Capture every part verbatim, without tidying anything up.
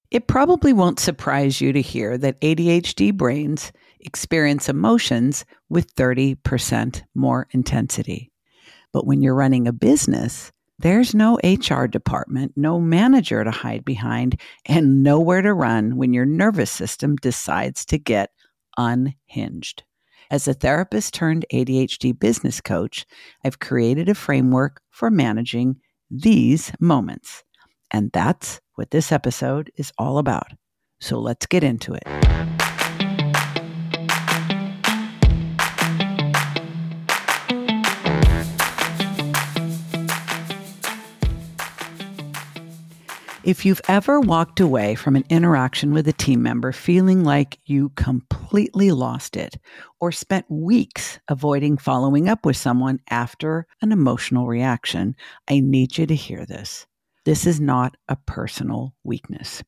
It probably won't surprise you to hear that A D H D brains experience emotions with thirty percent more intensity. But when you're running a business, there's no H R department, no manager to hide behind, and nowhere to run when your nervous system decides to get unhinged. As a therapist turned A D H D business coach, I've created a framework for managing these moments. And that's what this episode is all about. So let's get into it. If you've ever walked away from an interaction with a team member feeling like you completely lost it, or spent weeks avoiding following up with someone after an emotional reaction, I need you to hear this. This is not a personal weakness.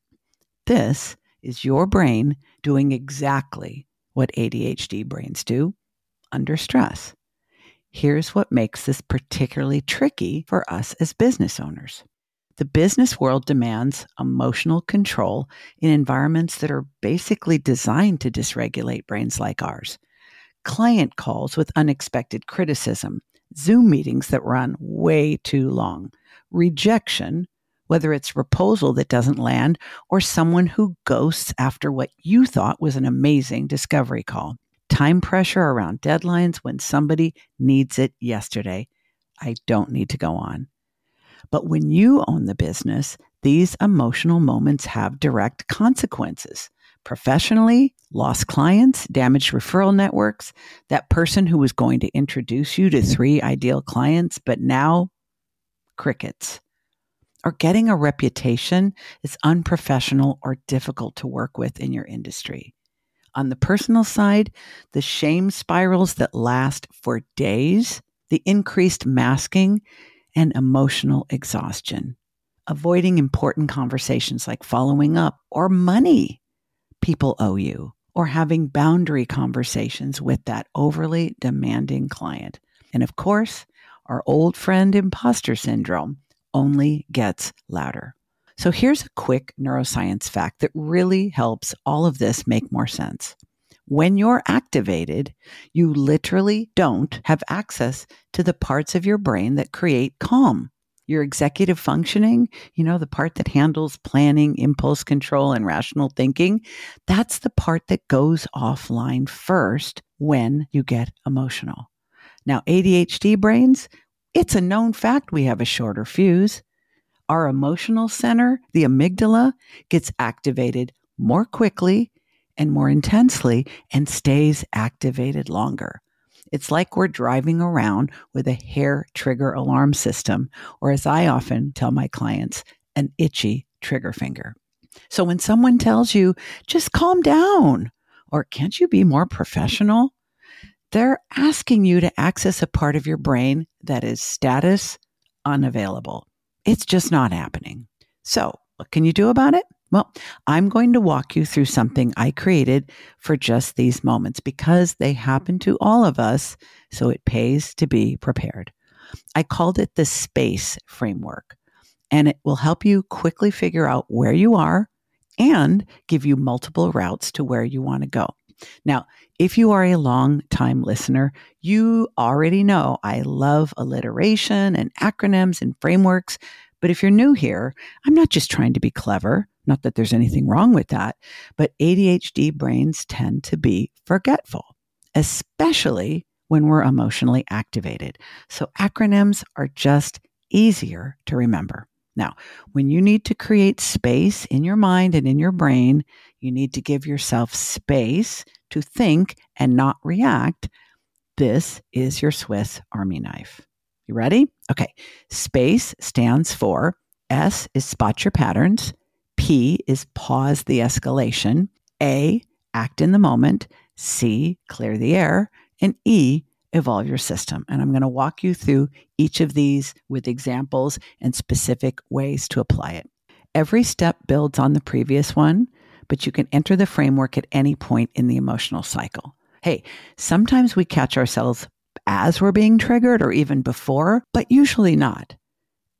This is your brain doing exactly what A D H D brains do under stress. Here's what makes this particularly tricky for us as business owners. The business world demands emotional control in environments that are basically designed to dysregulate brains like ours. Client calls with unexpected criticism, Zoom meetings that run way too long, rejection, whether it's proposal that doesn't land or someone who ghosts after what you thought was an amazing discovery call, time pressure around deadlines when somebody needs it yesterday. I don't need to go on. But when you own the business, these emotional moments have direct consequences. Professionally, lost clients, damaged referral networks, that person who was going to introduce you to three ideal clients, but now crickets. Or getting a reputation is unprofessional or difficult to work with in your industry. On the personal side, the shame spirals that last for days, the increased masking, and emotional exhaustion, avoiding important conversations like following up or money people owe you, or having boundary conversations with that overly demanding client. And of course, our old friend imposter syndrome only gets louder. So here's a quick neuroscience fact that really helps all of this make more sense. When you're activated, you literally don't have access to the parts of your brain that create calm. Your executive functioning, you know, the part that handles planning, impulse control, and rational thinking, that's the part that goes offline first when you get emotional. Now, A D H D brains, it's a known fact we have a shorter fuse. Our emotional center, the amygdala, gets activated more quickly and more intensely and stays activated longer. It's like we're driving around with a hair trigger alarm system, or as I often tell my clients, an itchy trigger finger. So when someone tells you, just calm down, or can't you be more professional? They're asking you to access a part of your brain that is status unavailable. It's just not happening. So what can you do about it? Well, I'm going to walk you through something I created for just these moments because they happen to all of us, so it pays to be prepared. I called it the SPACE framework, and it will help you quickly figure out where you are and give you multiple routes to where you want to go. Now, if you are a long-time listener, you already know I love alliteration and acronyms and frameworks. But if you're new here, I'm not just trying to be clever, not that there's anything wrong with that, but A D H D brains tend to be forgetful, especially when we're emotionally activated. So acronyms are just easier to remember. Now, when you need to create space in your mind and in your brain, you need to give yourself space to think and not react. This is your Swiss Army knife. You ready? Okay. SPACE stands for S is spot your patterns. P is pause the escalation. A, act in the moment. C, clear the air. And E, evolve your system. And I'm going to walk you through each of these with examples and specific ways to apply it. Every step builds on the previous one, but you can enter the framework at any point in the emotional cycle. Hey, sometimes we catch ourselves as we're being triggered or even before, but usually not.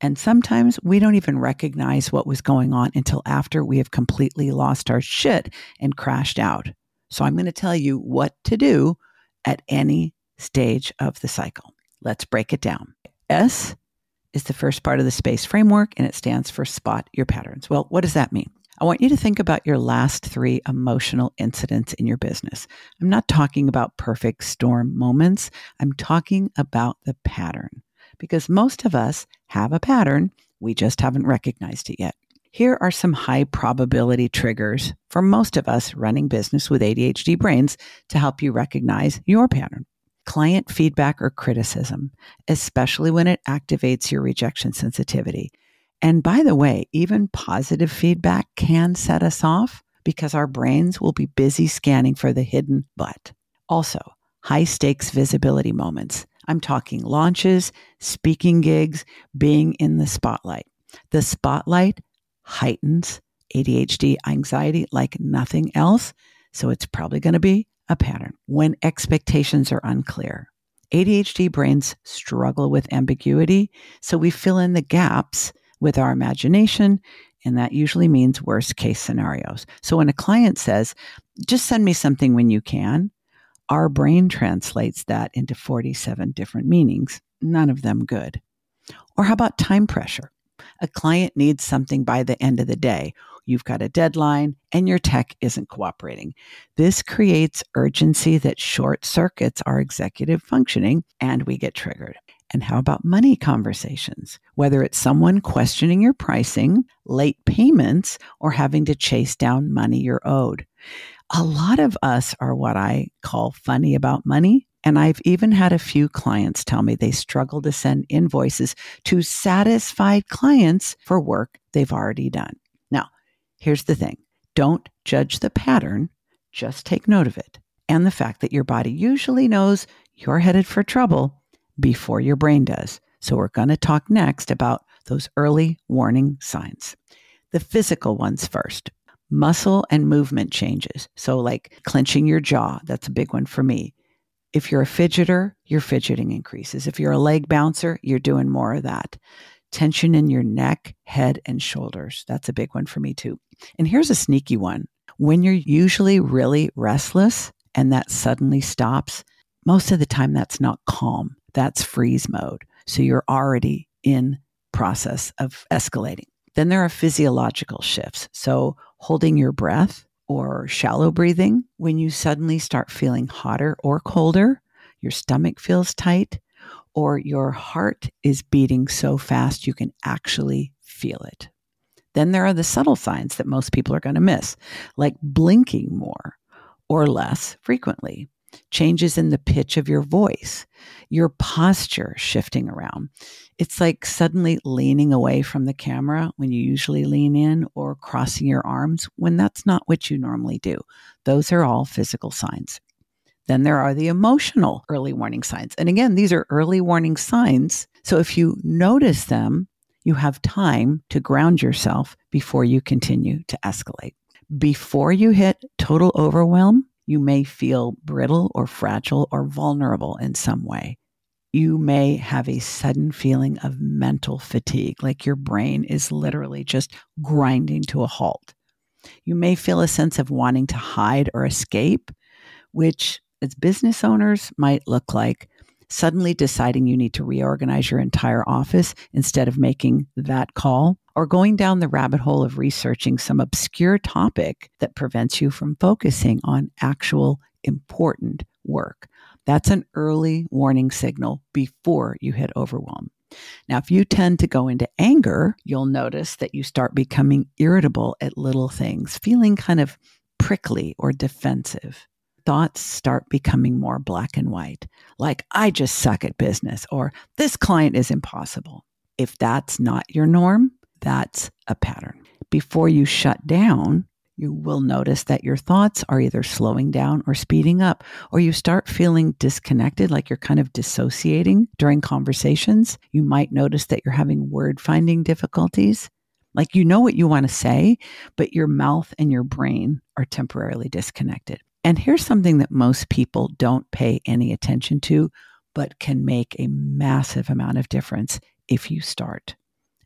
And sometimes we don't even recognize what was going on until after we have completely lost our shit and crashed out. So I'm going to tell you what to do at any stage of the cycle. Let's break it down. S is the first part of the SPACE framework, and it stands for spot your patterns. Well, what does that mean? I want you to think about your last three emotional incidents in your business. I'm not talking about perfect storm moments. I'm talking about the pattern, because most of us have a pattern. We just haven't recognized it yet. Here are some high probability triggers for most of us running business with A D H D brains to help you recognize your pattern. Client feedback or criticism, especially when it activates your rejection sensitivity. And by the way, even positive feedback can set us off because our brains will be busy scanning for the hidden but. Also, high stakes visibility moments. I'm talking launches, speaking gigs, being in the spotlight. The spotlight heightens A D H D anxiety like nothing else, so it's probably going to be a pattern. When expectations are unclear. A D H D brains struggle with ambiguity, so we fill in the gaps with our imagination, and that usually means worst case scenarios. So when a client says, just send me something when you can, our brain translates that into forty-seven different meanings, none of them good. Or how about time pressure? A client needs something by the end of the day. You've got a deadline and your tech isn't cooperating. This creates urgency that short circuits our executive functioning, and we get triggered. And how about money conversations? Whether it's someone questioning your pricing, late payments, or having to chase down money you're owed. A lot of us are what I call funny about money. And I've even had a few clients tell me they struggle to send invoices to satisfied clients for work they've already done. Now, here's the thing. Don't judge the pattern. Just take note of it and the fact that your body usually knows you're headed for trouble before your brain does. So we're going to talk next about those early warning signs. The physical ones first. Muscle and movement changes. So like clenching your jaw, that's a big one for me. If you're a fidgeter, your fidgeting increases. If you're a leg bouncer, you're doing more of that. Tension in your neck, head, and shoulders. That's a big one for me too. And here's a sneaky one. When you're usually really restless and that suddenly stops, most of the time that's not calm. That's freeze mode. So you're already in process of escalating. Then there are physiological shifts. So holding your breath or shallow breathing, when you suddenly start feeling hotter or colder, your stomach feels tight, or your heart is beating so fast you can actually feel it. Then there are the subtle signs that most people are going to miss, like blinking more or less frequently, changes in the pitch of your voice, your posture shifting around. It's like suddenly leaning away from the camera when you usually lean in, or crossing your arms when that's not what you normally do. Those are all physical signs. Then there are the emotional early warning signs. And again, these are early warning signs. So if you notice them, you have time to ground yourself before you continue to escalate. Before you hit total overwhelm, you may feel brittle or fragile or vulnerable in some way. You may have a sudden feeling of mental fatigue, like your brain is literally just grinding to a halt. You may feel a sense of wanting to hide or escape, which as business owners might look like suddenly deciding you need to reorganize your entire office instead of making that call, or going down the rabbit hole of researching some obscure topic that prevents you from focusing on actual important work. That's an early warning signal before you hit overwhelm. Now, if you tend to go into anger, you'll notice that you start becoming irritable at little things, feeling kind of prickly or defensive. Thoughts start becoming more black and white, like, I just suck at business, or this client is impossible. If that's not your norm, that's a pattern. Before you shut down, you will notice that your thoughts are either slowing down or speeding up, or you start feeling disconnected, like you're kind of dissociating during conversations. You might notice that you're having word finding difficulties. Like you know what you want to say, but your mouth and your brain are temporarily disconnected. And here's something that most people don't pay any attention to, but can make a massive amount of difference if you start.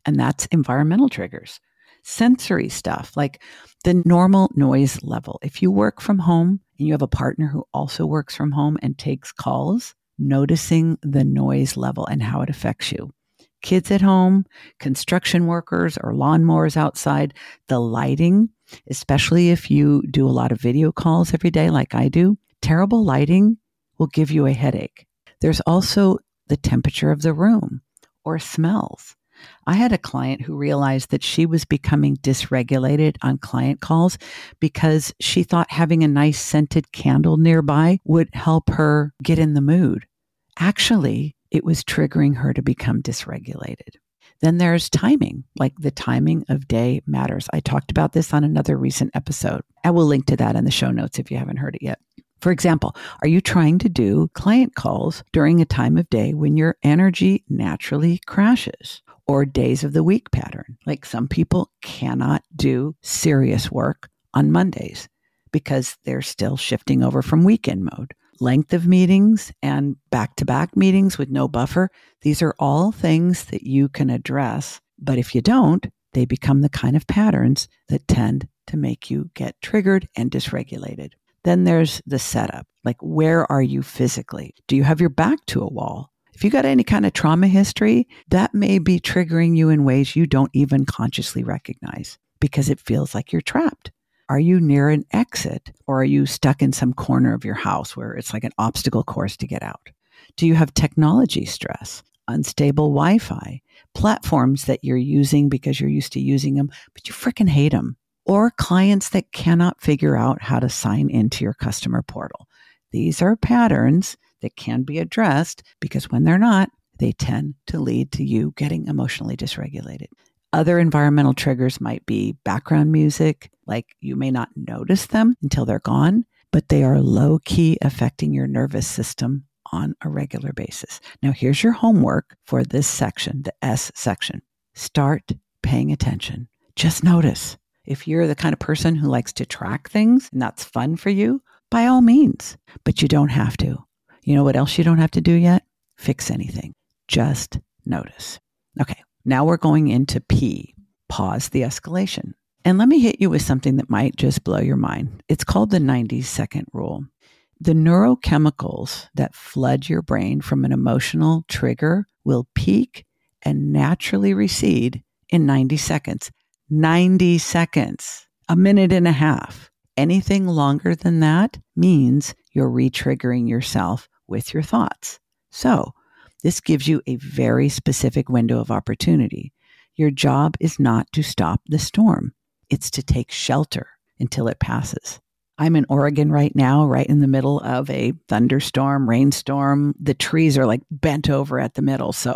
And that's environmental triggers. Sensory stuff like the normal noise level. If you work from home and you have a partner who also works from home and takes calls, noticing the noise level and how it affects you. Kids at home, construction workers or lawnmowers outside, the lighting, especially if you do a lot of video calls every day like I do, terrible lighting will give you a headache. There's also the temperature of the room or smells. I had a client who realized that she was becoming dysregulated on client calls because she thought having a nice scented candle nearby would help her get in the mood. Actually, it was triggering her to become dysregulated. Then there's timing, like the timing of day matters. I talked about this on another recent episode. I will link to that in the show notes if you haven't heard it yet. For example, are you trying to do client calls during a time of day when your energy naturally crashes? Or days of the week pattern? Like some people cannot do serious work on Mondays because they're still shifting over from weekend mode. Length of meetings and back-to-back meetings with no buffer. These are all things that you can address. But if you don't, they become the kind of patterns that tend to make you get triggered and dysregulated. Then there's the setup. Like, where are you physically? Do you have your back to a wall? If you got any kind of trauma history, that may be triggering you in ways you don't even consciously recognize because it feels like you're trapped. Are you near an exit or are you stuck in some corner of your house where it's like an obstacle course to get out? Do you have technology stress, unstable Wi-Fi, platforms that you're using because you're used to using them, but you freaking hate them? Or clients that cannot figure out how to sign into your customer portal? These are patterns that can be addressed because when they're not, they tend to lead to you getting emotionally dysregulated. Other environmental triggers might be background music, like you may not notice them until they're gone, but they are low-key affecting your nervous system on a regular basis. Now, here's your homework for this section, the S section. Start paying attention. Just notice. If you're the kind of person who likes to track things and that's fun for you, by all means, but you don't have to. You know what else you don't have to do yet? Fix anything. Just notice. Okay, now we're going into P, pause the escalation. And let me hit you with something that might just blow your mind. It's called the ninety second rule. The neurochemicals that flood your brain from an emotional trigger will peak and naturally recede in ninety seconds. ninety seconds, a minute and a half. Anything longer than that means you're re-triggering yourself with your thoughts. So this gives you a very specific window of opportunity. Your job is not to stop the storm. It's to take shelter until it passes. I'm in Oregon right now, right in the middle of a thunderstorm, rainstorm. The trees are like bent over at the middle. So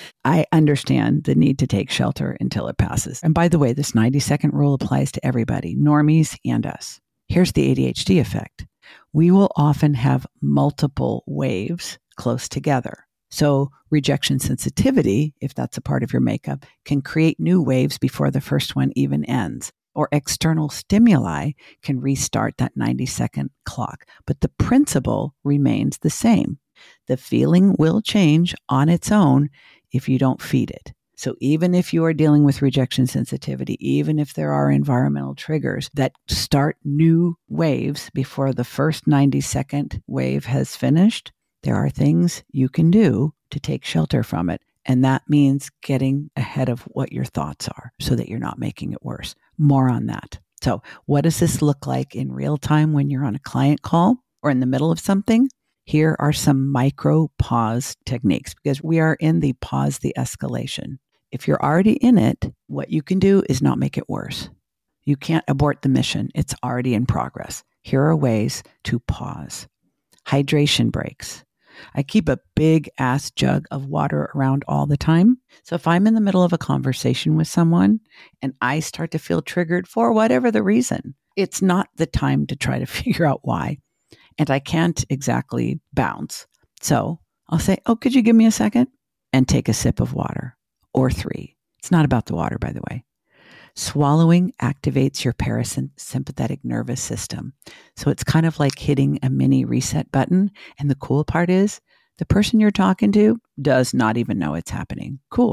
I understand the need to take shelter until it passes. And by the way, this ninety second rule applies to everybody, normies and us. Here's the A D H D effect. We will often have multiple waves close together. So rejection sensitivity, if that's a part of your makeup, can create new waves before the first one even ends. Or external stimuli can restart that ninety second clock. But the principle remains the same. The feeling will change on its own if you don't feed it. So even if you are dealing with rejection sensitivity, even if there are environmental triggers that start new waves before the first ninety second wave has finished, there are things you can do to take shelter from it. And that means getting ahead of what your thoughts are so that you're not making it worse. More on that. So what does this look like in real time when you're on a client call or in the middle of something? Here are some micro pause techniques because we are in the pause the escalation. If you're already in it, what you can do is not make it worse. You can't abort the mission. It's already in progress. Here are ways to pause. Hydration breaks. I keep a big ass jug of water around all the time. So if I'm in the middle of a conversation with someone and I start to feel triggered for whatever the reason, it's not the time to try to figure out why. And I can't exactly bounce. So I'll say, oh, could you give me a second? And take a sip of water or three. It's not about the water, by the way. Swallowing activates your parasympathetic nervous system. So it's kind of like hitting a mini reset button. And the cool part is the person you're talking to does not even know it's happening. Cool, right?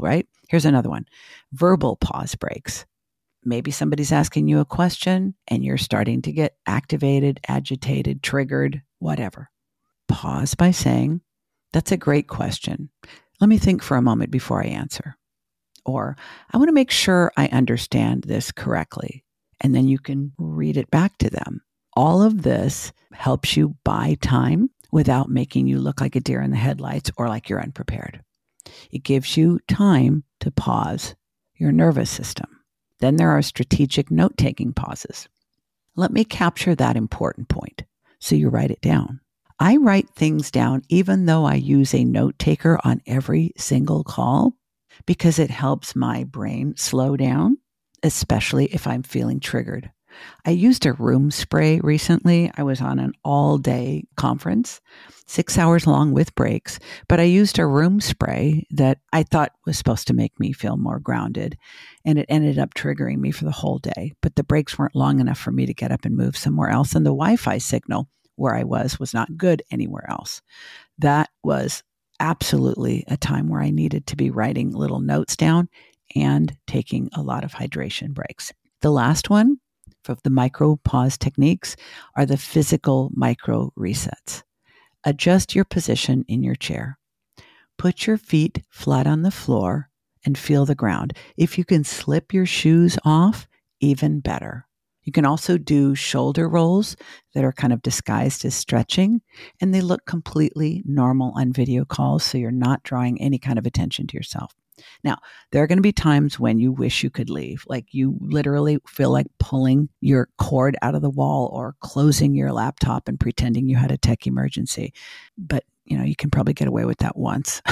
Here's another one. Verbal pause breaks. Maybe somebody's asking you a question and you're starting to get activated, agitated, triggered, whatever. Pause by saying, "That's a great question. Let me think for a moment before I answer." Or, "I want to make sure I understand this correctly." And then you can read it back to them. All of this helps you buy time without making you look like a deer in the headlights or like you're unprepared. It gives you time to pause your nervous system. Then there are strategic note-taking pauses. Let me capture that important point. So you write it down. I write things down even though I use a note taker on every single call because it helps my brain slow down, especially if I'm feeling triggered. I used a room spray recently. I was on an all-day conference, six hours long with breaks, but I used a room spray that I thought was supposed to make me feel more grounded, and it ended up triggering me for the whole day. But the breaks weren't long enough for me to get up and move somewhere else, and the Wi-Fi signal where I was was not good anywhere else. That was absolutely a time where I needed to be writing little notes down and taking a lot of hydration breaks. The last one of the micro pause techniques are the physical micro resets. Adjust your position in your chair. Put your feet flat on the floor and feel the ground. If you can slip your shoes off, even better. You can also do shoulder rolls that are kind of disguised as stretching, and they look completely normal on video calls, so you're not drawing any kind of attention to yourself. Now, there are going to be times when you wish you could leave, like you literally feel like pulling your cord out of the wall or closing your laptop and pretending you had a tech emergency. But, you know, you can probably get away with that once.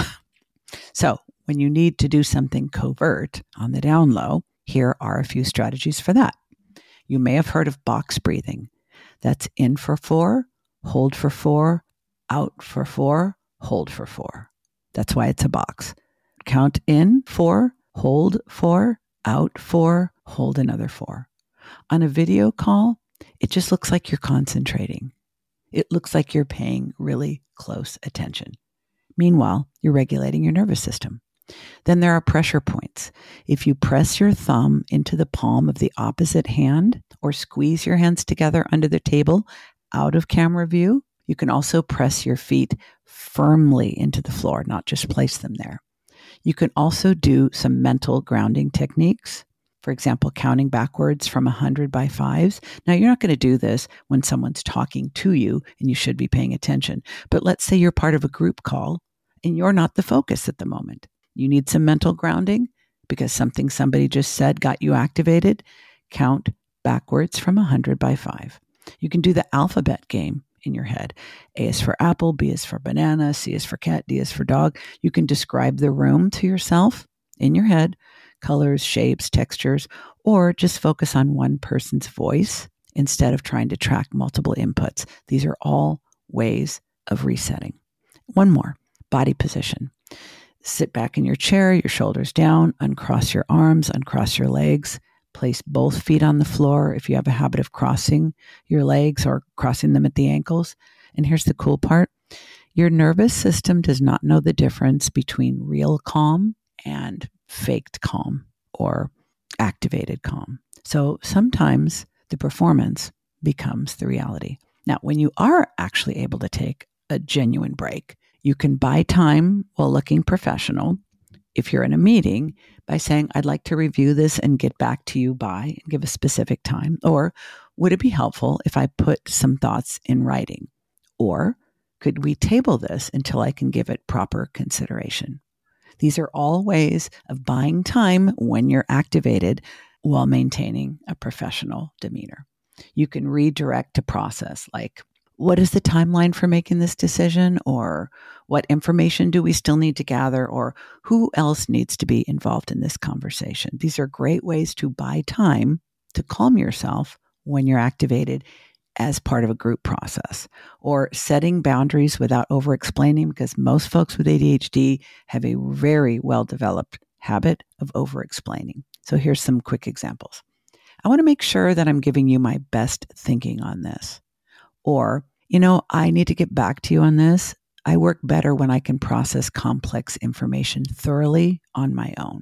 So when you need to do something covert on the down low, here are a few strategies for that. You may have heard of box breathing. That's in for four, hold for four, out for four, hold for four. That's why it's a box. Count in four, hold four, out four, hold another four. On a video call, it just looks like you're concentrating. It looks like you're paying really close attention. Meanwhile, you're regulating your nervous system. Then there are pressure points. If you press your thumb into the palm of the opposite hand or squeeze your hands together under the table out of camera view, you can also press your feet firmly into the floor, not just place them there. You can also do some mental grounding techniques. For example, counting backwards from one hundred by fives. Now, you're not going to do this when someone's talking to you and you should be paying attention. But let's say you're part of a group call and you're not the focus at the moment. You need some mental grounding because something somebody just said got you activated. Count backwards from one hundred by five. You can do the alphabet game in your head. A is for apple, B is for banana, C is for cat, D is for dog. You can describe the room to yourself in your head, colors, shapes, textures, or just focus on one person's voice instead of trying to track multiple inputs. These are all ways of resetting. One more, body position. Sit back in your chair, your shoulders down, uncross your arms, uncross your legs. Place both feet on the floor if you have a habit of crossing your legs or crossing them at the ankles. And here's the cool part. Your nervous system does not know the difference between real calm and faked calm or activated calm. So sometimes the performance becomes the reality. Now, when you are actually able to take a genuine break, you can buy time while looking professional. If you're in a meeting, by saying, I'd like to review this and get back to you by, and give a specific time. Or would it be helpful if I put some thoughts in writing? Or could we table this until I can give it proper consideration? These are all ways of buying time when you're activated while maintaining a professional demeanor. You can redirect to process like, what is the timeline for making this decision? Or what information do we still need to gather? Or who else needs to be involved in this conversation? These are great ways to buy time to calm yourself when you're activated as part of a group process. Or setting boundaries without over-explaining, because most folks with A D H D have a very well-developed habit of over-explaining. So here's some quick examples. I want to make sure that I'm giving you my best thinking on this. Or, you know, I need to get back to you on this. I work better when I can process complex information thoroughly on my own.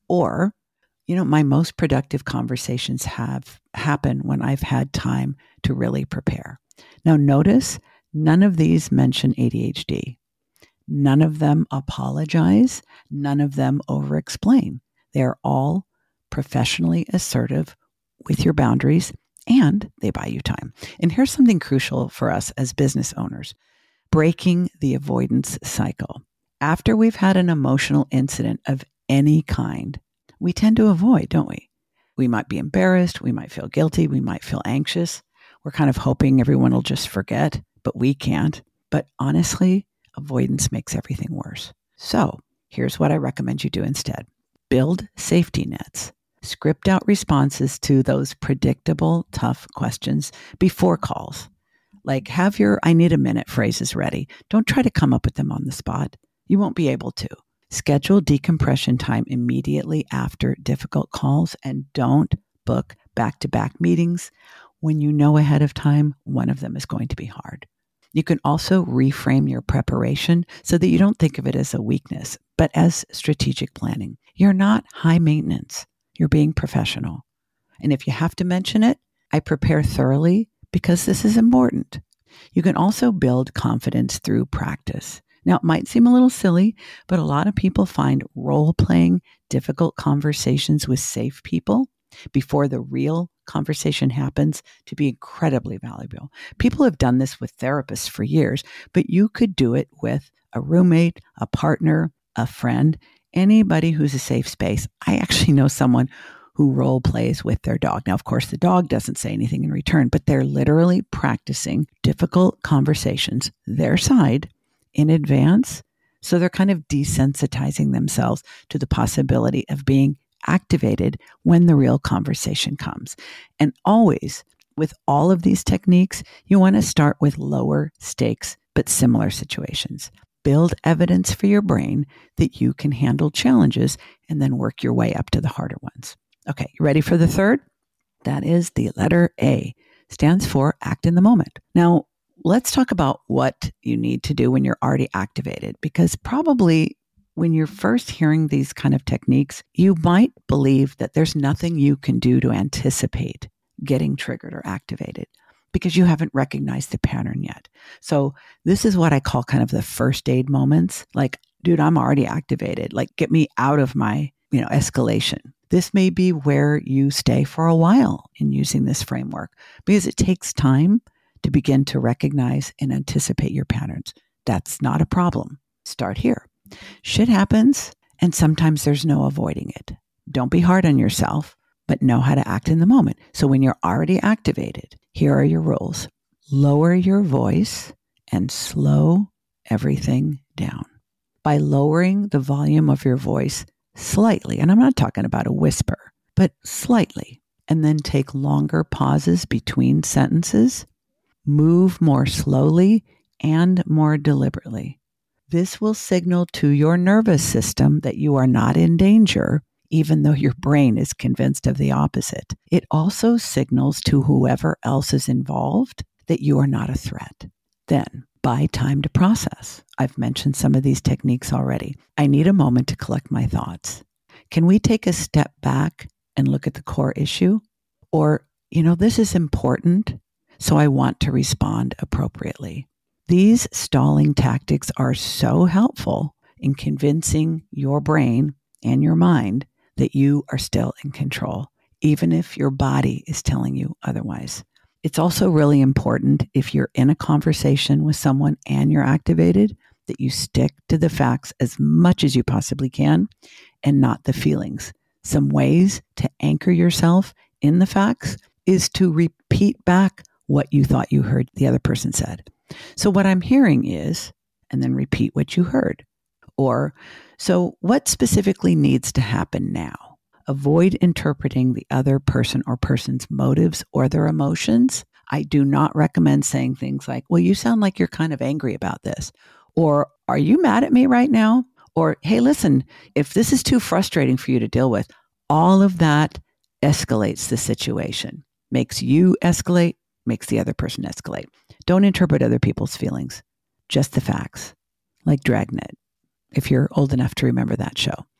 Or, you know, my most productive conversations have happened when I've had time to really prepare. Now, notice none of these mention A D H D. None of them apologize. None of them over-explain. They're all professionally assertive with your boundaries, and they buy you time. And here's something crucial for us as business owners: breaking the avoidance cycle. After we've had an emotional incident of any kind, we tend to avoid, don't we? We might be embarrassed. We might feel guilty. We might feel anxious. We're kind of hoping everyone will just forget, but we can't. But honestly, avoidance makes everything worse. So here's what I recommend you do instead. Build safety nets. Script out responses to those predictable, tough questions before calls. Like, have your I need a minute phrases ready. Don't try to come up with them on the spot. You won't be able to. Schedule decompression time immediately after difficult calls, and don't book back-to-back meetings when you know ahead of time one of them is going to be hard. You can also reframe your preparation so that you don't think of it as a weakness, but as strategic planning. You're not high maintenance. You're being professional. And if you have to mention it, I prepare thoroughly because this is important. You can also build confidence through practice. Now, it might seem a little silly, but a lot of people find role-playing difficult conversations with safe people before the real conversation happens to be incredibly valuable. People have done this with therapists for years, but you could do it with a roommate, a partner, a friend, anybody who's a safe space. I actually know someone who role plays with their dog. Now, of course, the dog doesn't say anything in return, but they're literally practicing difficult conversations, their side, in advance. So they're kind of desensitizing themselves to the possibility of being activated when the real conversation comes. And always, with all of these techniques, you want to start with lower stakes but similar situations. Build evidence for your brain that you can handle challenges and then work your way up to the harder ones. Okay, you ready for the third? That is the letter A. Stands for act in the moment. Now, let's talk about what you need to do when you're already activated, because probably when you're first hearing these kind of techniques, you might believe that there's nothing you can do to anticipate getting triggered or activated because you haven't recognized the pattern yet. So this is what I call kind of the first aid moments. Like, dude, I'm already activated. Like, get me out of my, you know, escalation. This may be where you stay for a while in using this framework because it takes time to begin to recognize and anticipate your patterns. That's not a problem. Start here. Shit happens, and sometimes there's no avoiding it. Don't be hard on yourself, but know how to act in the moment. So when you're already activated, here are your rules. Lower your voice and slow everything down. By lowering the volume of your voice slightly, and I'm not talking about a whisper, but slightly, and then take longer pauses between sentences. Move more slowly and more deliberately. This will signal to your nervous system that you are not in danger, even though your brain is convinced of the opposite. It also signals to whoever else is involved that you are not a threat. Then, buy time to process. I've mentioned some of these techniques already. I need a moment to collect my thoughts. Can we take a step back and look at the core issue? Or, you know, this is important, so I want to respond appropriately. These stalling tactics are so helpful in convincing your brain and your mind that you are still in control, even if your body is telling you otherwise. It's also really important if you're in a conversation with someone and you're activated, that you stick to the facts as much as you possibly can and not the feelings. Some ways to anchor yourself in the facts is to repeat back what you thought you heard the other person said. So what I'm hearing is, and then repeat what you heard. Or, so what specifically needs to happen now? Avoid interpreting the other person or person's motives or their emotions. I do not recommend saying things like, well, you sound like you're kind of angry about this. Or, are you mad at me right now? Or, hey, listen, if this is too frustrating for you to deal with, all of that escalates the situation, makes you escalate, makes the other person escalate. Don't interpret other people's feelings, just the facts, like Dragnet, if you're old enough to remember that show.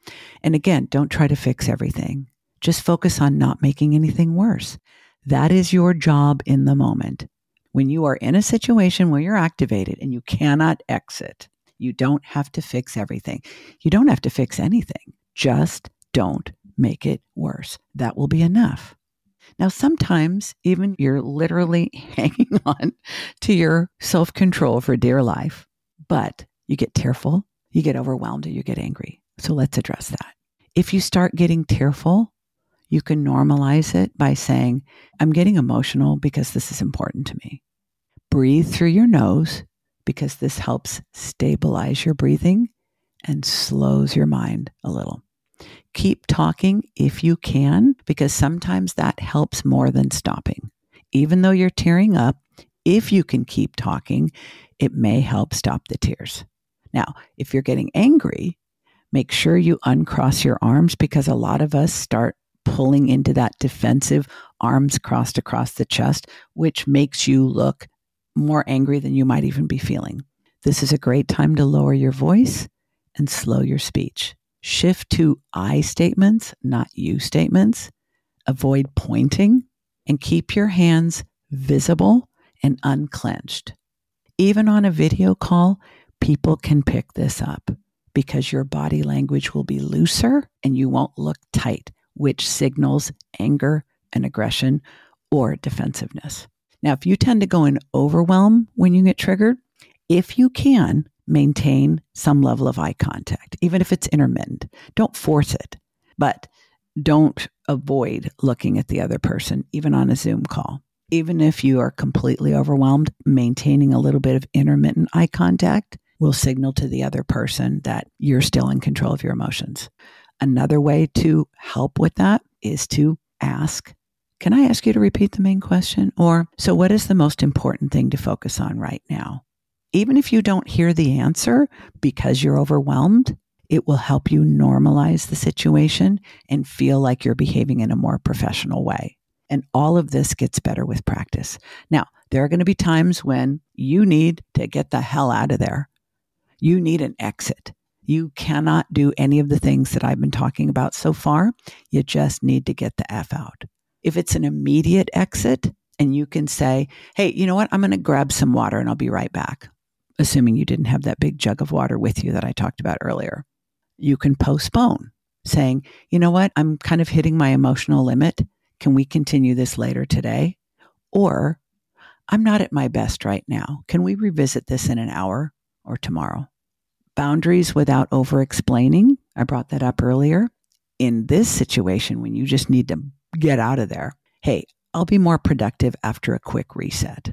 And again, don't try to fix everything. Just focus on not making anything worse. That is your job in the moment. When you are in a situation where you're activated and you cannot exit, you don't have to fix everything. You don't have to fix anything. Just don't make it worse. That will be enough. Now, sometimes even you're literally hanging on to your self-control for dear life, but you get tearful, you get overwhelmed, or you get angry. So let's address that. If you start getting tearful, you can normalize it by saying, I'm getting emotional because this is important to me. Breathe through your nose because this helps stabilize your breathing and slows your mind a little. Keep talking if you can, because sometimes that helps more than stopping. Even though you're tearing up, if you can keep talking, it may help stop the tears. Now, if you're getting angry, make sure you uncross your arms, because a lot of us start pulling into that defensive arms crossed across the chest, which makes you look more angry than you might even be feeling. This is a great time to lower your voice and slow your speech. Shift to I statements, not you statements. Avoid pointing and keep your hands visible and unclenched. Even on a video call, people can pick this up because your body language will be looser and you won't look tight, which signals anger and aggression or defensiveness. Now, if you tend to go in overwhelm when you get triggered, if you can, maintain some level of eye contact, even if it's intermittent. Don't force it, but don't avoid looking at the other person, even on a Zoom call. Even if you are completely overwhelmed, maintaining a little bit of intermittent eye contact will signal to the other person that you're still in control of your emotions. Another way to help with that is to ask, can I ask you to repeat the main question? Or, so what is the most important thing to focus on right now? Even if you don't hear the answer because you're overwhelmed, it will help you normalize the situation and feel like you're behaving in a more professional way. And all of this gets better with practice. Now, there are going to be times when you need to get the hell out of there. You need an exit. You cannot do any of the things that I've been talking about so far. You just need to get the F out. If it's an immediate exit and you can say, hey, you know what? I'm going to grab some water and I'll be right back. Assuming you didn't have that big jug of water with you that I talked about earlier. You can postpone, saying, you know what, I'm kind of hitting my emotional limit. Can we continue this later today? Or, I'm not at my best right now. Can we revisit this in an hour or tomorrow? Boundaries without over-explaining. I brought that up earlier. In this situation, when you just need to get out of there, hey, I'll be more productive after a quick reset.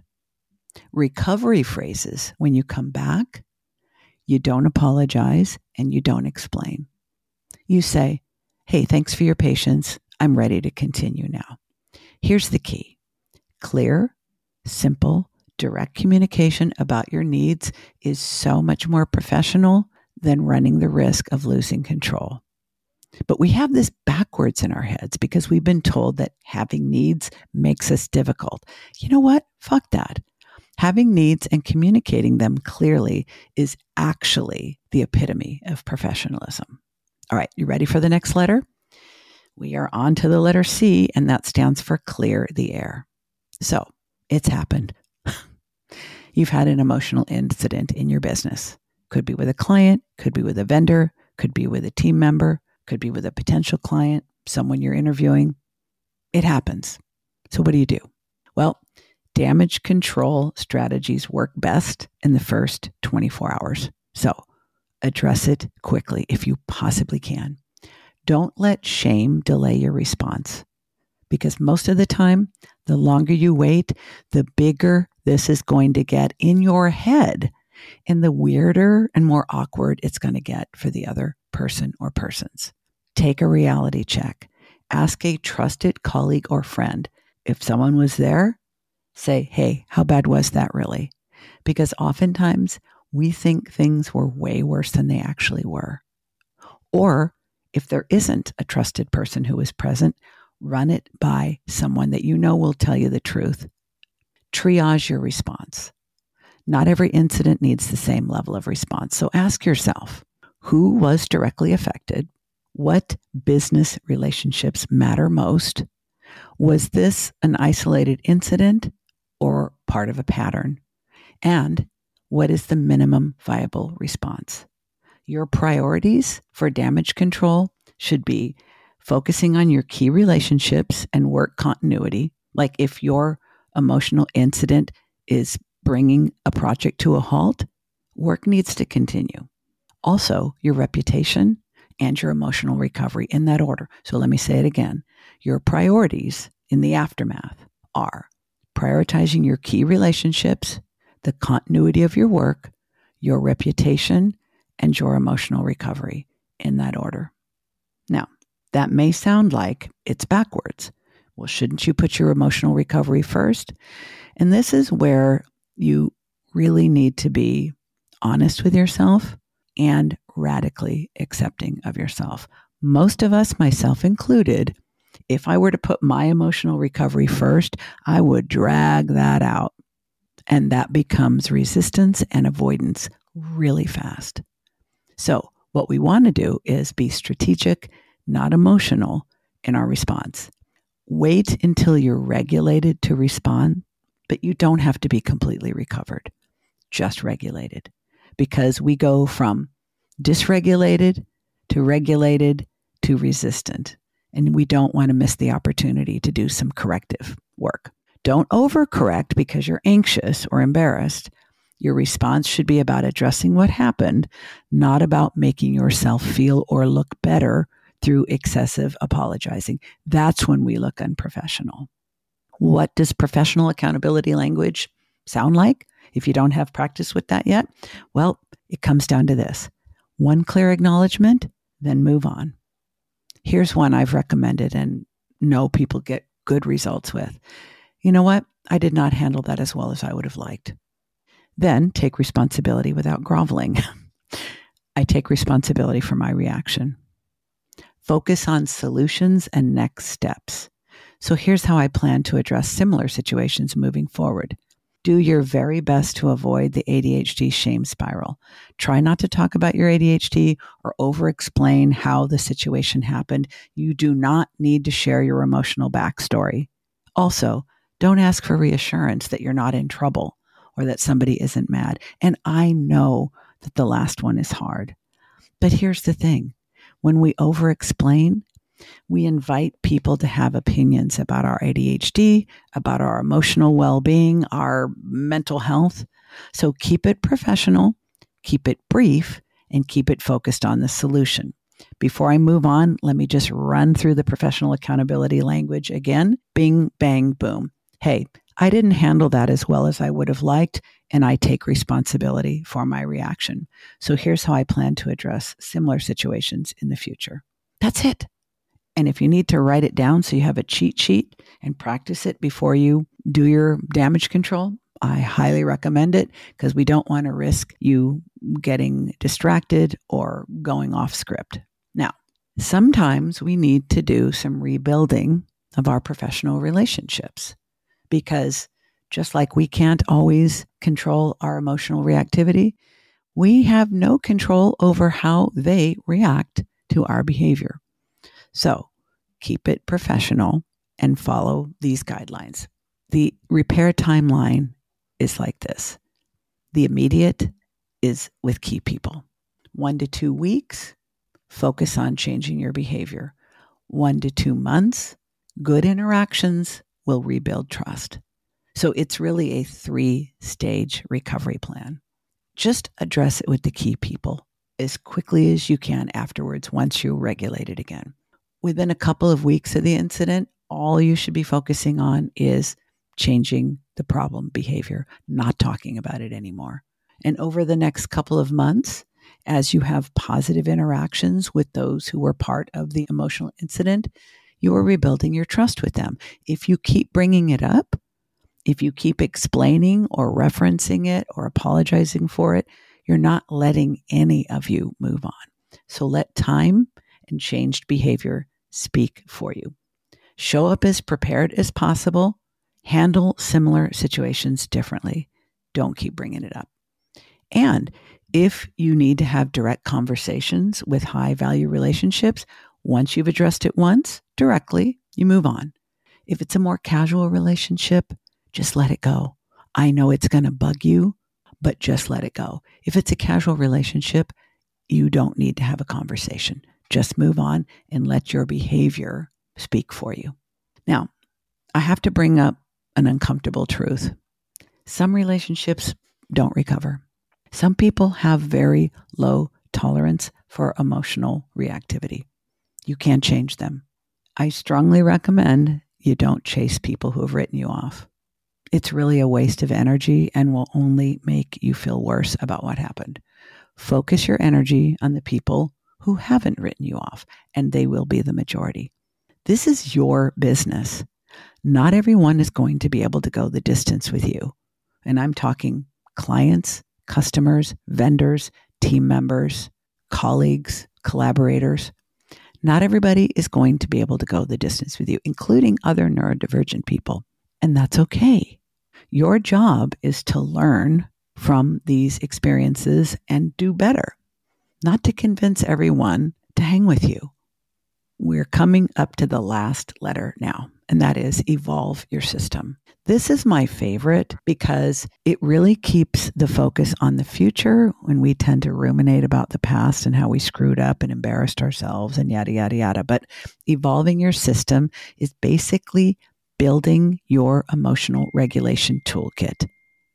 Recovery phrases, when you come back, you don't apologize and you don't explain. You say, hey, thanks for your patience. I'm ready to continue now. Here's the key. Clear, simple, direct communication about your needs is so much more professional than running the risk of losing control. But we have this backwards in our heads because we've been told that having needs makes us difficult. You know what? Fuck that. Having needs and communicating them clearly is actually the epitome of professionalism. All right, you ready for the next letter? We are on to the letter C, and that stands for clear the air. So, it's happened. You've had an emotional incident in your business. Could be with a client, could be with a vendor, could be with a team member, could be with a potential client, someone you're interviewing. It happens. So what do you do? Well, damage control strategies work best in the first twenty-four hours. So address it quickly if you possibly can. Don't let shame delay your response, because most of the time, the longer you wait, the bigger this is going to get in your head, and the weirder and more awkward it's going to get for the other person or persons. Take a reality check. Ask a trusted colleague or friend. If someone was there, say, hey, how bad was that really? Because oftentimes we think things were way worse than they actually were. Or if there isn't a trusted person who is present, run it by someone that you know will tell you the truth. Triage your response. Not every incident needs the same level of response. So ask yourself, who was directly affected? What business relationships matter most? Was this an isolated incident or part of a pattern? And what is the minimum viable response? Your priorities for damage control should be focusing on your key relationships and work continuity. Like if your emotional incident is bringing a project to a halt, work needs to continue. Also, your reputation and your emotional recovery in that order. So let me say it again. Your priorities in the aftermath are prioritizing your key relationships, the continuity of your work, your reputation, and your emotional recovery in that order. Now, that may sound like it's backwards. Well, shouldn't you put your emotional recovery first? And this is where you really need to be honest with yourself and radically accepting of yourself. Most of us, myself included, if I were to put my emotional recovery first, I would drag that out. And that becomes resistance and avoidance really fast. So what we want to do is be strategic, not emotional in our response. Wait until you're regulated to respond, but you don't have to be completely recovered, just regulated. Because we go from dysregulated to regulated to resistant. And we don't want to miss the opportunity to do some corrective work. Don't overcorrect because you're anxious or embarrassed. Your response should be about addressing what happened, not about making yourself feel or look better through excessive apologizing. That's when we look unprofessional. What does professional accountability language sound like? If you don't have practice with that yet, well, it comes down to this. One clear acknowledgement, then move on. Here's one I've recommended and know people get good results with. You know what? I did not handle that as well as I would have liked. Then take responsibility without groveling. I take responsibility for my reaction. Focus on solutions and next steps. So here's how I plan to address similar situations moving forward. Do your very best to avoid the A D H D shame spiral. Try not to talk about your A D H D or over-explain how the situation happened. You do not need to share your emotional backstory. Also, don't ask for reassurance that you're not in trouble or that somebody isn't mad. And I know that the last one is hard. But here's the thing. When we over-explain, we invite people to have opinions about our A D H D, about our emotional well-being, our mental health. So keep it professional, keep it brief, and keep it focused on the solution. Before I move on, let me just run through the professional accountability language again. Bing, bang, boom. Hey, I didn't handle that as well as I would have liked, and I take responsibility for my reaction. So here's how I plan to address similar situations in the future. That's it. And if you need to write it down so you have a cheat sheet and practice it before you do your damage control, I highly recommend it because we don't want to risk you getting distracted or going off script. Now, sometimes we need to do some rebuilding of our professional relationships because just like we can't always control our emotional reactivity, we have no control over how they react to our behavior. So keep it professional and follow these guidelines. The repair timeline is like this. The immediate is with key people. One to two weeks, focus on changing your behavior. One to two months, good interactions will rebuild trust. So it's really a three-stage recovery plan. Just address it with the key people as quickly as you can afterwards once you regulate it again. Within a couple of weeks of the incident, all you should be focusing on is changing the problem behavior, not talking about it anymore. And over the next couple of months, as you have positive interactions with those who were part of the emotional incident, you are rebuilding your trust with them. If you keep bringing it up, if you keep explaining or referencing it or apologizing for it, you're not letting any of you move on. So let time and changed behavior speak for you. Show up as prepared as possible. Handle similar situations differently. Don't keep bringing it up. And If you need to have direct conversations with high value relationships, once you've addressed it once directly, you move on. If it's a more casual relationship, just let it go. I know it's going to bug you, but just let it go. If it's a casual relationship, you don't need to have a conversation. Just move on and let your behavior speak for you. Now, I have to bring up an uncomfortable truth. Some relationships don't recover. Some people have very low tolerance for emotional reactivity. You can't change them. I strongly recommend you don't chase people who have written you off. It's really a waste of energy and will only make you feel worse about what happened. Focus your energy on the people who haven't written you off, and they will be the majority. This is your business. Not everyone is going to be able to go the distance with you. And I'm talking clients, customers, vendors, team members, colleagues, collaborators. Not everybody is going to be able to go the distance with you, including other neurodivergent people. And that's okay. Your job is to learn from these experiences and do better, not to convince everyone to hang with you. We're coming up to the last letter now, and that is evolve your system. This is my favorite because it really keeps the focus on the future when we tend to ruminate about the past and how we screwed up and embarrassed ourselves and yada, yada, yada. But evolving your system is basically building your emotional regulation toolkit.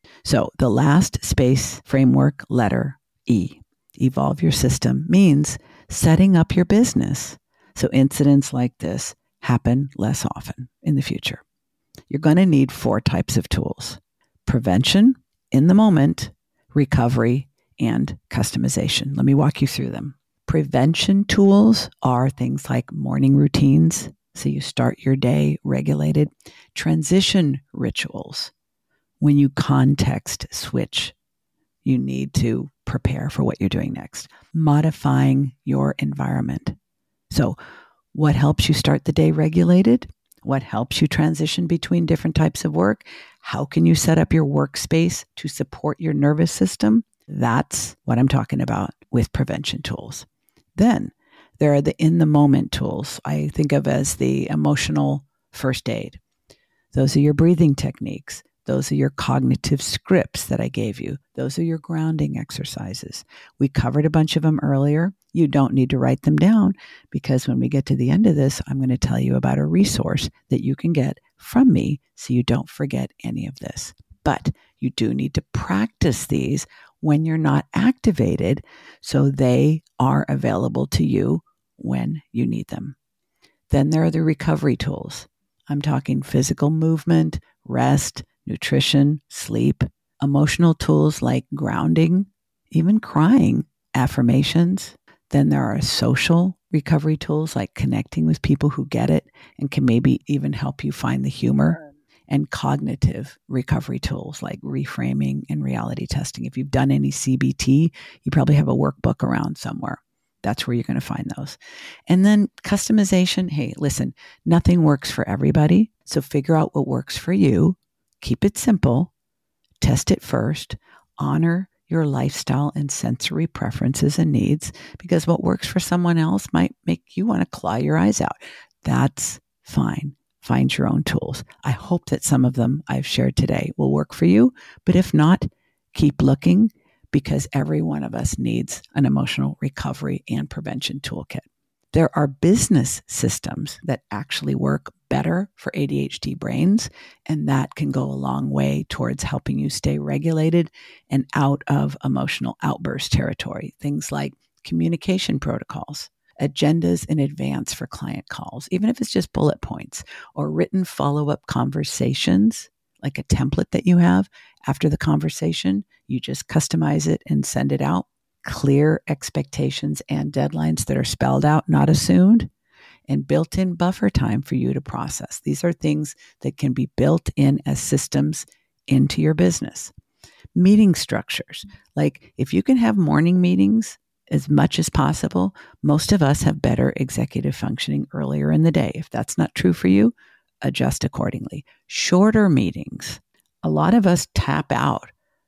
So the last space framework letter, E, evolve your system, means setting up your business so incidents like this happen less often in the future. You're going to need four types of tools: prevention, in the moment, recovery, and customization. Let me walk you through them. Prevention tools are things like morning routines, so you start your day regulated. Transition rituals. When you context switch, you need to prepare for what you're doing next. Modifying your environment. So what helps you start the day regulated? What helps you transition between different types of work? How can you set up your workspace to support your nervous system? That's what I'm talking about with prevention tools. Then there are the in-the-moment tools I think of as the emotional first aid. Those are your breathing techniques. Those are your cognitive scripts that I gave you. Those are your grounding exercises. We covered a bunch of them earlier. You don't need to write them down because when we get to the end of this, I'm going to tell you about a resource that you can get from me so you don't forget any of this. But you do need to practice these when you're not activated so they are available to you when you need them. Then there are the recovery tools. I'm talking physical movement, rest, nutrition, sleep, emotional tools like grounding, even crying, affirmations. Then there are social recovery tools like connecting with people who get it and can maybe even help you find the humor, and cognitive recovery tools like reframing and reality testing. If you've done any C B T, you probably have a workbook around somewhere. That's where you're going to find those. And then customization. Hey, listen, nothing works for everybody. So figure out what works for you. Keep it simple. Test it first. Honor your lifestyle and sensory preferences and needs, because what works for someone else might make you want to claw your eyes out. That's fine. Find your own tools. I hope that some of them I've shared today will work for you, but if not, keep looking, because every one of us needs an emotional recovery and prevention toolkit. There are business systems that actually work better for A D H D brains, and that can go a long way towards helping you stay regulated and out of emotional outburst territory. Things like communication protocols, agendas in advance for client calls, even if it's just bullet points, or written follow-up conversations, like a template that you have after the conversation. You just customize it and send it out. Clear expectations and deadlines that are spelled out, not assumed, and built-in buffer time for you to process. These are things that can be built in as systems into your business. Meeting structures, like if you can have morning meetings as much as possible, most of us have better executive functioning earlier in the day. If that's not true for you, adjust accordingly. Shorter meetings. A lot of us tap out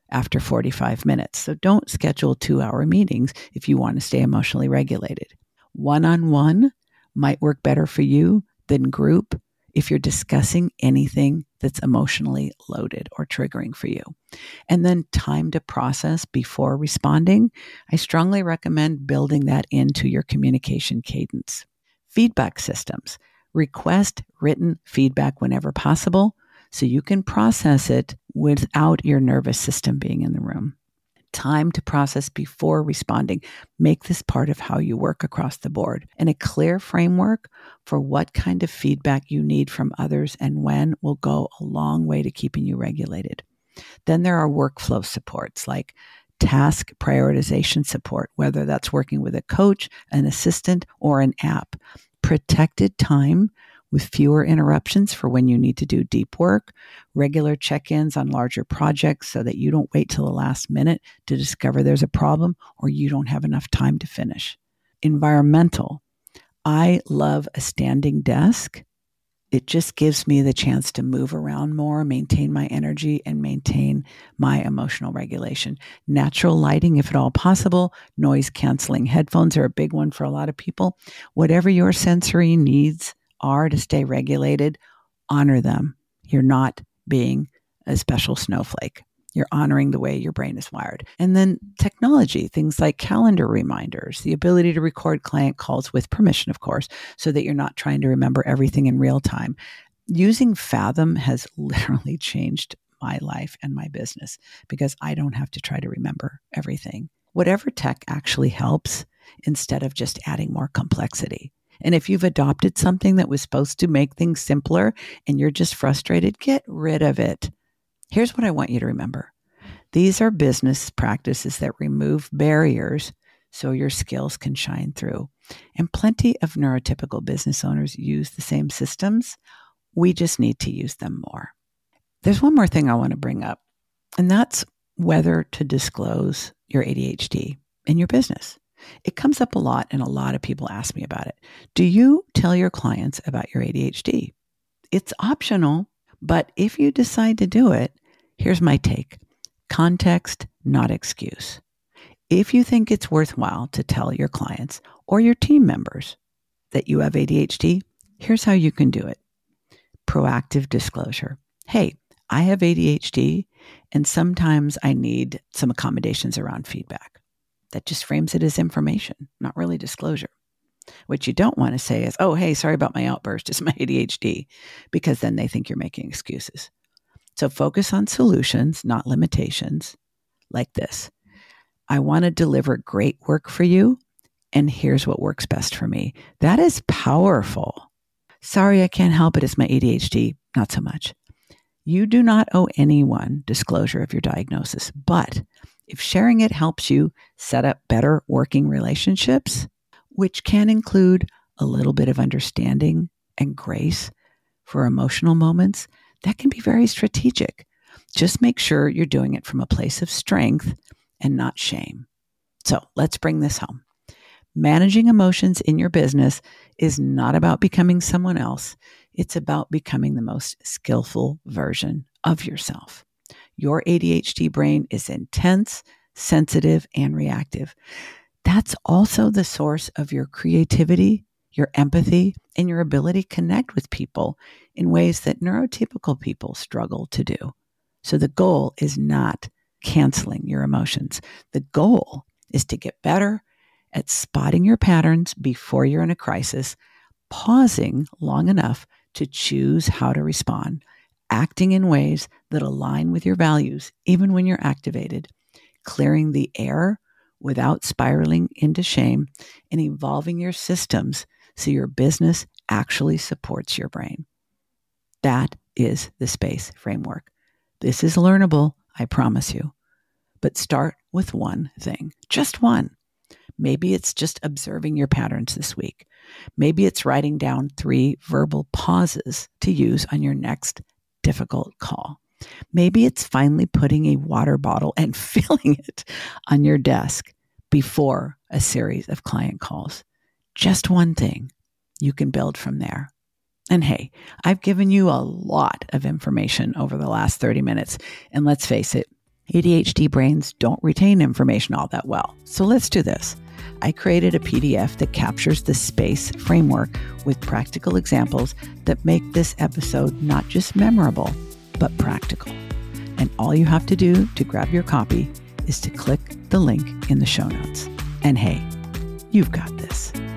after forty-five minutes. So don't schedule two-hour meetings if you want to stay emotionally regulated. One-on-one might work better for you than group if you're discussing anything that's emotionally loaded or triggering for you. And then time to process before responding. I strongly recommend building that into your communication cadence. Feedback systems. Request written feedback whenever possible so you can process it without your nervous system being in the room. Time to process before responding. Make this part of how you work across the board. And a clear framework for what kind of feedback you need from others and when will go a long way to keeping you regulated. Then there are workflow supports like task prioritization support, whether that's working with a coach, an assistant, or an app. Protected time with fewer interruptions for when you need to do deep work, regular check-ins on larger projects so that you don't wait till the last minute to discover there's a problem or you don't have enough time to finish. Environmental. I love a standing desk. It just gives me the chance to move around more, maintain my energy, and maintain my emotional regulation. Natural lighting, if at all possible. Noise-canceling headphones are a big one for a lot of people. Whatever your sensory needs are to stay regulated, honor them. You're not being a special snowflake. You're honoring the way your brain is wired. And then technology, things like calendar reminders, the ability to record client calls with permission, of course, so that you're not trying to remember everything in real time. Using Fathom has literally changed my life and my business because I don't have to try to remember everything. Whatever tech actually helps instead of just adding more complexity. And if you've adopted something that was supposed to make things simpler and you're just frustrated, get rid of it. Here's what I want you to remember. These are business practices that remove barriers so your skills can shine through. And plenty of neurotypical business owners use the same systems. We just need to use them more. There's one more thing I want to bring up, and that's whether to disclose your A D H D in your business. It comes up a lot, and a lot of people ask me about it. Do you tell your clients about your A D H D? It's optional, but if you decide to do it, here's my take. Context, not excuse. If you think it's worthwhile to tell your clients or your team members that you have A D H D, here's how you can do it. Proactive disclosure. Hey, I have A D H D, and sometimes I need some accommodations around feedback. That just frames it as information, not really disclosure. What you don't want to say is, oh, hey, sorry about my outburst. It's my A D H D, because then they think you're making excuses. So focus on solutions, not limitations, like this. I want to deliver great work for you, and here's what works best for me. That is powerful. Sorry, I can't help it. It's my A D H D. Not so much. You do not owe anyone disclosure of your diagnosis, but if sharing it helps you set up better working relationships, which can include a little bit of understanding and grace for emotional moments, that can be very strategic. Just make sure you're doing it from a place of strength and not shame. So let's bring this home. Managing emotions in your business is not about becoming someone else. It's about becoming the most skillful version of yourself. Your A D H D brain is intense, sensitive, and reactive. That's also the source of your creativity, your empathy, and your ability to connect with people in ways that neurotypical people struggle to do. So the goal is not canceling your emotions. The goal is to get better at spotting your patterns before you're in a crisis, pausing long enough to choose how to respond, acting in ways that align with your values, even when you're activated, clearing the air without spiraling into shame, and evolving your systems so your business actually supports your brain. That is the SPACE framework. This is learnable, I promise you. But start with one thing, just one. Maybe it's just observing your patterns this week. Maybe it's writing down three verbal pauses to use on your next difficult call. Maybe it's finally putting a water bottle and filling it on your desk before a series of client calls. Just one thing. You can build from there. And hey, I've given you a lot of information over the last thirty minutes. And let's face it, A D H D brains don't retain information all that well. So let's do this. I created a P D F that captures the SPACE framework with practical examples that make this episode not just memorable, but practical. And all you have to do to grab your copy is to click the link in the show notes. And hey, you've got this.